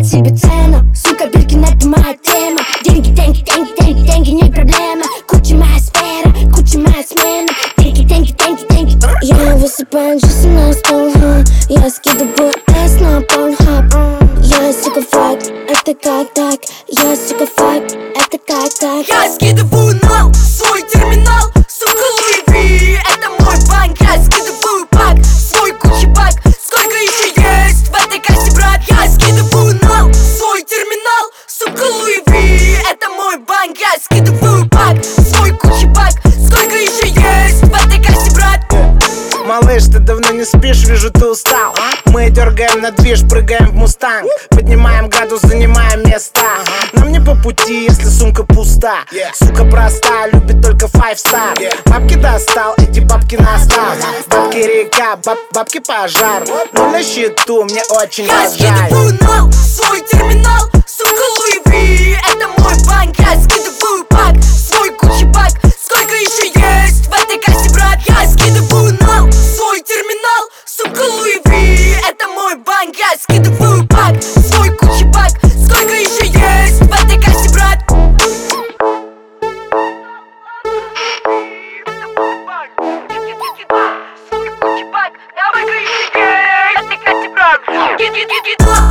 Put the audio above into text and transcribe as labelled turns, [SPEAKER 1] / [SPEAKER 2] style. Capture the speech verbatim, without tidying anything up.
[SPEAKER 1] знать себе цену. Сука, Биркин, это моя тема. Деньги, деньги, деньги, деньги, деньги не проблема. Куча моя сфера, куча моя смена. Деньги, деньги, деньги, деньги. Я высыпаю джинсы на стол, ха. Я скидываю эс на порнхаб. Я сука фак, это как так? Я сука фак, это как так?
[SPEAKER 2] Я скидываю нал, свой терминал, сука, Луи Ви, это мой банк. Я скидываю пак, свой Гуччи бак. Сколько еще есть в этой кассе, брат? Я скидываю нал, свой терминал, сука, Луи Ви, это мой банк. Я скидываю пак, свой Гуччи бак. Сколько еще есть в этой кассе, брат?
[SPEAKER 3] Малыш, ты давно не спишь, вижу, ты устал. Мы дергаем на движ, прыгаем в мустанг. Поднимаем градус, занимаем места. Нам не по пути, если сумка пуста. Сука проста, любит только five star. Бабки достал, эти бабки настал. Бабки река, баб, бабки пожар. Ну на счету, мне очень
[SPEAKER 2] Я
[SPEAKER 3] вас
[SPEAKER 2] скидываю
[SPEAKER 3] жаль.
[SPEAKER 2] нал, свой терминал, сука, Луи Ви, это мой банк. Я скидываю пак, свой Гуччи бак. Сколько еще есть в этой кассе, брат? Я скидываю нал, свой терминал, сука, Луи Ви, это мой банк. Я скидываю пак, свой Гуччи бак. Сколько еще есть в этой кассе, брат? Сколько еще есть в этой кассе, брат?